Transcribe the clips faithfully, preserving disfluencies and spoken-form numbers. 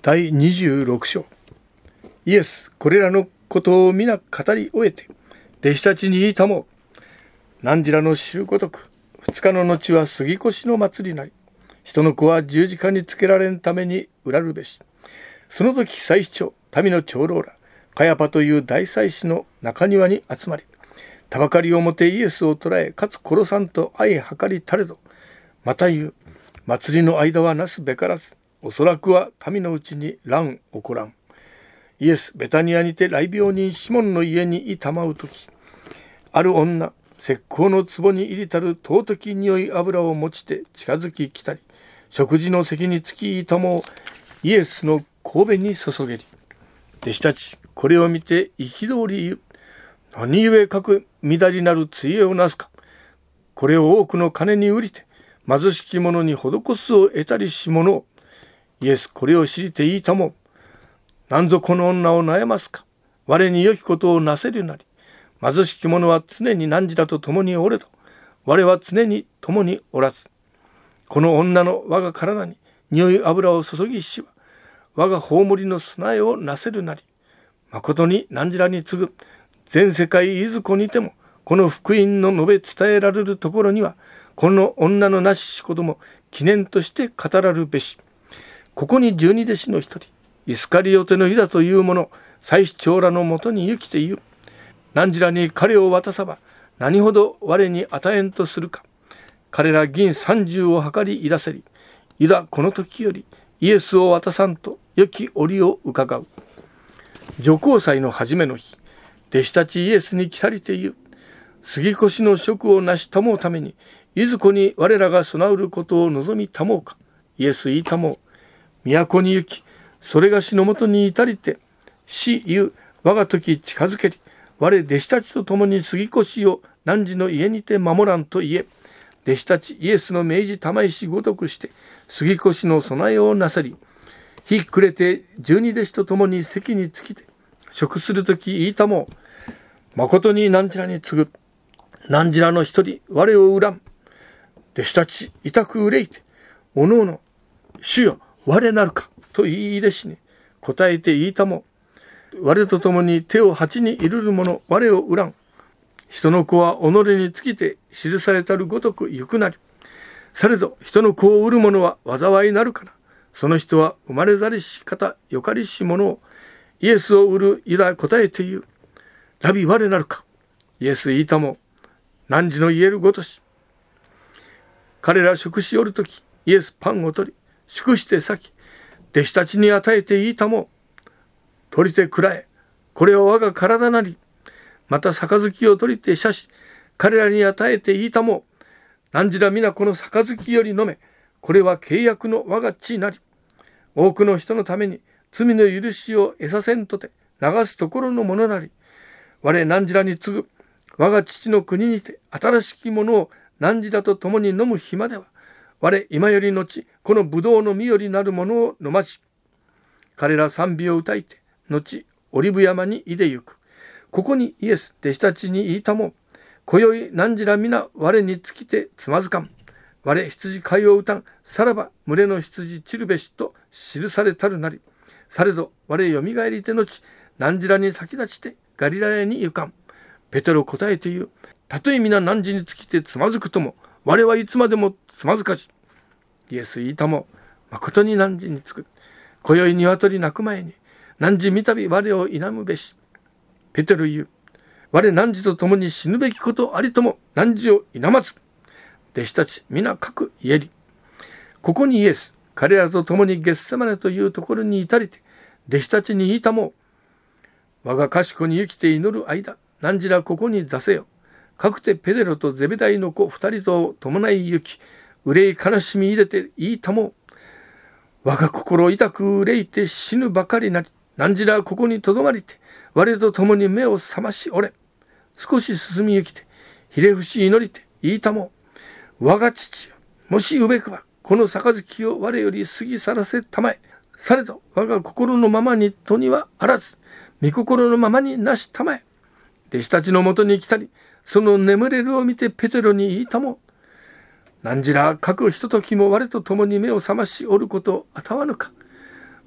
だいにじゅうろく章。イエス、これらのことを皆語り終えて、弟子たちに言いたもう。汝らの知るごとく、二日の後は杉越の祭りなり、人の子は十字架につけられんために売らるべし。その時祭司長、民の長老ら、カヤパという大祭司の中庭に集まり、たばかりをもてイエスを捕らえ、かつ殺さんと相計りたれど、また言う、祭りの間はなすべからず、おそらくは民のうちに乱起こらん。イエス、ベタニアにて雷病人シモンの家にいたまうとき、ある女、石膏の壺に入りたる尊き匂い油を持ちて近づき来たり、食事の席につきいたもをイエスの頭に注げり。弟子たち、これを見て憤り言う。何故かく乱りなる杖をなすか。これを多くの金に売りて、貧しき者に施すを得たりし者を。イエス、これを知りていいたも。なんぞこの女を悩ますか。我に良きことをなせるなり。貧しき者は常に汝らと共におれど、我は常に共におらず。この女の我が体に匂い油を注ぎしは、我が葬りの備えをなせるなり。誠に汝らに次ぐ、全世界いずこにても、この福音の述べ伝えられるところには、この女のなししことも記念として語らるべし。ここに十二弟子の一人、イスカリオテのユダという者、祭司長らのもとに行きて言う。汝らに彼を渡さば、何ほど我に与えんとするか。彼ら銀三十を計りいだせり、ユダこの時よりイエスを渡さんと良き折を伺う。除光祭の初めの日、弟子たちイエスに来たりて言う。杉越の職を成したもうために、いずこに我らが備うることを望みたもうか。イエス言いたもう。都に行き、それがしのもとに至りて、死言う我が時近づけり、我弟子たちと共に杉越を汝の家にて守らんと言え。弟子たちイエスの命じ玉石ごとくして、杉越の備えをなさり、日暮れて十二弟子と共に席につきて、食するとき言いたもう。誠に汝らに次ぐ。汝らの一人、我を恨む。弟子たち、痛く憂いて、おのおの、主よ、我なるか、と言い出しに、答えて言いたも。我と共に手を鉢に入れる者、我を恨む。人の子は己につきて記されたるごとく行くなり。されど、人の子を売る者は災いなるから。その人は生まれざりし方、よかりし者を、イエスを売るユダ答えて言う。ラビ我なるか。イエス言いたも。汝の言えるごとし。彼ら食しおるとき、イエスパンを取り、祝して裂き、弟子たちに与えて言いたも。取りてくらえ。これは我が体なり。また杯を取りて射し、彼らに与えて言いたも。汝ら皆この杯より飲め。これは契約の我が血なり。多くの人のために罪の許しを得させんとて流すところのものなり。我汝らに次ぐ。我が父の国にて新しきものを汝らと共に飲む日までは、我今より後、この葡萄の実よりなるものを飲まじ。彼ら賛美を歌いて、後、オリブ山にいでゆく。ここにイエス、弟子たちに言いたも。今宵汝ら皆我につきてつまずかん。我羊飼いを歌ん。さらば群れの羊散るべしと記されたるなり。されど我よみがえりて後、汝らに先立ちてガリラヤに行かん。ペテロ答えて言う。たとえ皆汝につきてつまずくとも、我はいつまでもつまずかじ。イエス言いたも。誠に汝につく。今宵鶏鳴く前に、汝みたび我を否むべし。ペテロ言う。我汝と共に死ぬべきことありとも汝を否まず。弟子たち皆各言えり。ここにイエス、彼らと共にゲッセマネというところに至りて、弟子たちに言いたも。我が賢に生きて祈る間、汝らここに座せよ。かくてペテロとゼベダイの子二人と伴い行き、憂い悲しみ入れて言いたも。我が心痛く憂いて死ぬばかりなり、汝らここにとどまりて、我と共に目を覚ましおれ。少し進み行きて、ひれ伏し祈りて言いたも。我が父よ、もしうべくば、この杯を我より過ぎ去らせたまえ。されど我が心のままにとにはあらず、御心のままになしたまえ。弟子たちのもとに来たり、その眠れるを見てペテロに言いたも。汝ら各ひとときも我と共に目を覚ましおることをあたわぬか。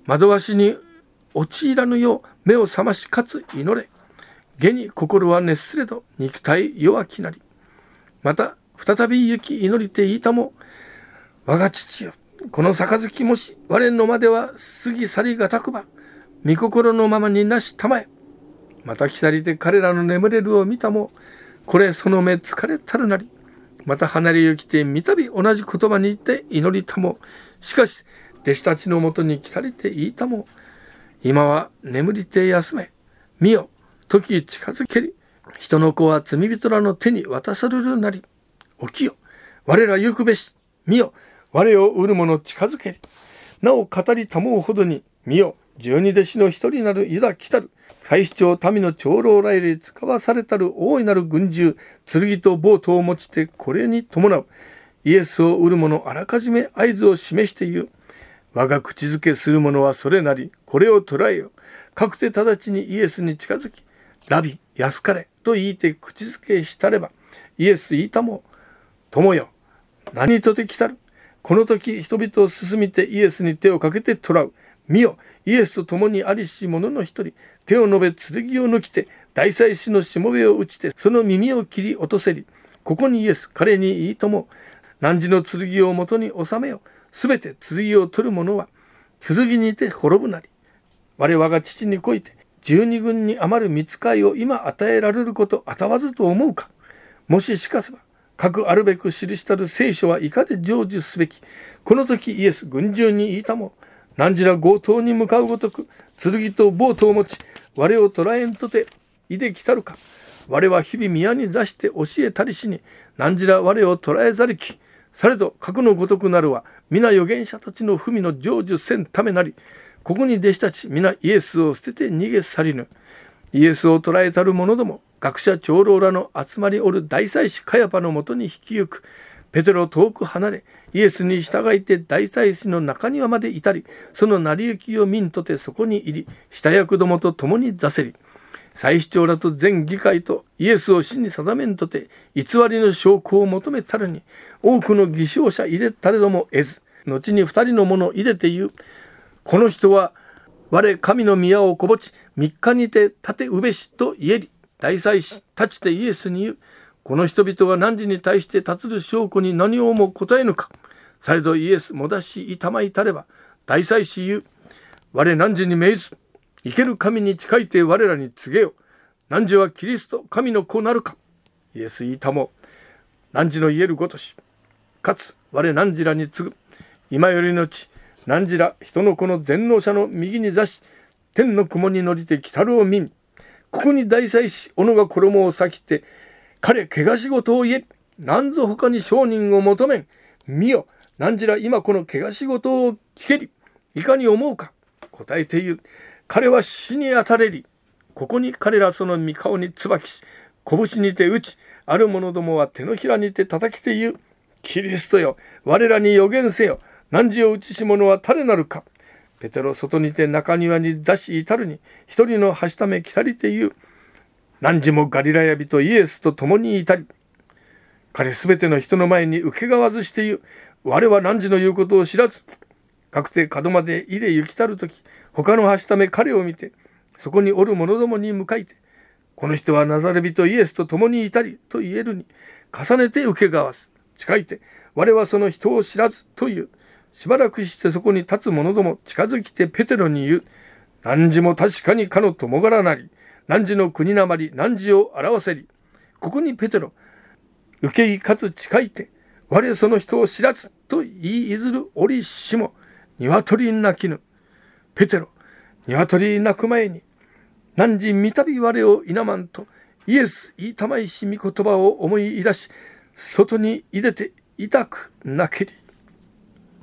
惑わしに陥らぬよう目を覚ましかつ祈れ。下に心は熱すれど肉体弱きなり。また再び行き祈りていたも、我が父よ、この杯もし我のまでは過ぎ去りがたくば、御心のままになしたまえ。また来たりて彼らの眠れるを見たも、これその目疲れたるなり。また離れ行きて三度同じ言葉に言って祈りたも、しかし弟子たちのもとに来たりて言いたも、今は眠りて休め。見よ、時近づけり。人の子は罪人らの手に渡されるなり。起きよ、我ら行くべし。見よ、我を売る者近づけり。なお語りたもうほどに、見よ、十二弟子の一人なるユダ来たる。祭司長民の長老らより使わされたる大いなる軍銃、剣とボートを用いてこれに伴う。イエスを売る者あらかじめ合図を示して言う。我が口づけする者はそれなり、これを捕らえよ。かくて直ちにイエスに近づき、ラビ、安かれと言いて口づけしたれば、イエス言いたも、友よ、何とて来たる。この時人々を進みてイエスに手をかけて捕らう。見よ、イエスと共にありし者の一人、手を伸べ剣を抜きて、大祭司のしもべを打ちて、その耳を切り落とせり。ここにイエス、彼に言いとも、汝の剣を元に収めよ。すべて剣を取る者は、剣にて滅ぶなり。我々が父にこいて、十二軍に余る御使いを今与えられることあたわずと思うか。もししかせば、かくあるべく記したる聖書はいかで成就すべき。この時イエス、軍中に言いたも、汝ら強盗に向かうごとく、剣とボートを持ち、我を捕らえんとて、いで来たるか。我は日々宮に座して教えたりしに、汝ら我を捕らえざりき。されど、核のごとくなるは、皆預言者たちの文の成就せんためなり。ここに弟子たち、皆イエスを捨てて逃げ去りぬ。イエスを捕らえたる者ども、学者長老らの集まりおる大祭司カヤパのもとに引き行く。ペテロ遠く離れ、イエスに従いて大祭司の中庭まで至り、その成り行きを見んとてそこに入り、下役どもと共に座せり。祭司長らと全議会とイエスを死に定めんとて、偽りの証拠を求めたるに、多くの偽証者入れたれども得ず、後に二人の者入れて言う。この人は、我神の宮をこぼち、三日にて立てうべしと言えり。大祭司たちてイエスに言う。この人々が汝に対して立つる証拠に何をも答えぬか。されどイエスもだし痛まいたれば、大祭司言う。我汝に命ず、生ける神に近いて我らに告げよ。汝はキリスト、神の子なるか。イエス言いたも、汝の言えるごとし、かつ我汝らに告ぐ。今よりのち、汝ら人の子の全能者の右に座し、天の雲に乗りて来たるを見ん。ここに大祭司、斧が衣を裂きて、彼、怪我仕事を言え。なんぞ他に証人を求めん。見よ、汝ら今この怪我仕事を聞けり。いかに思うか。答えて言う。彼は死に当たれり。ここに彼らその御顔に椿し、拳にて打ち、ある者どもは手のひらにて叩きて言う。キリストよ、我らに予言せよ。汝を打ちし者は誰なるか。ペテロ外にて中庭に座し至るに、一人のはしため来たりて言う。汝もガリラヤ人イエスと共にいたり。彼すべての人の前に受けがわずして言う。我は汝の言うことを知らず。かくて角までいで行きたるとき、他のはしため彼を見て、そこにおる者どもに向かいて、この人はナザレ人イエスと共にいたりと言えるに、重ねて受けがわす。近いて、我はその人を知らずと言う。しばらくしてそこに立つ者ども近づきてペテロに言う。汝も確かにかの友柄なり、汝の国なまり、汝を表せり。ここにペテロ、受けいかつ近いて、我その人を知らずと言いいずる折しも、鶏鳴きぬ。ペテロ、鶏鳴く前に、汝みたび我を否まんと、イエス言いたまいし御言葉を思い出し、外にいでて痛く泣けり。